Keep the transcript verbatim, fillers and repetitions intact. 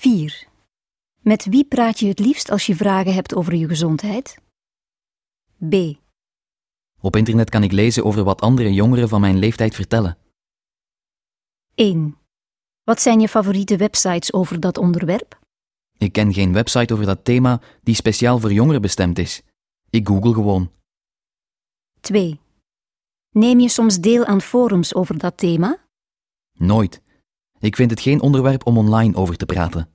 vier. Met wie praat je het liefst als je vragen hebt over je gezondheid? B. Op internet kan ik lezen over wat andere jongeren van mijn leeftijd vertellen. één. Wat zijn je favoriete websites over dat onderwerp? Ik ken geen website over dat thema die speciaal voor jongeren bestemd is. Ik google gewoon. twee. Neem je soms deel aan forums over dat thema? Nooit. Ik vind het geen onderwerp om online over te praten.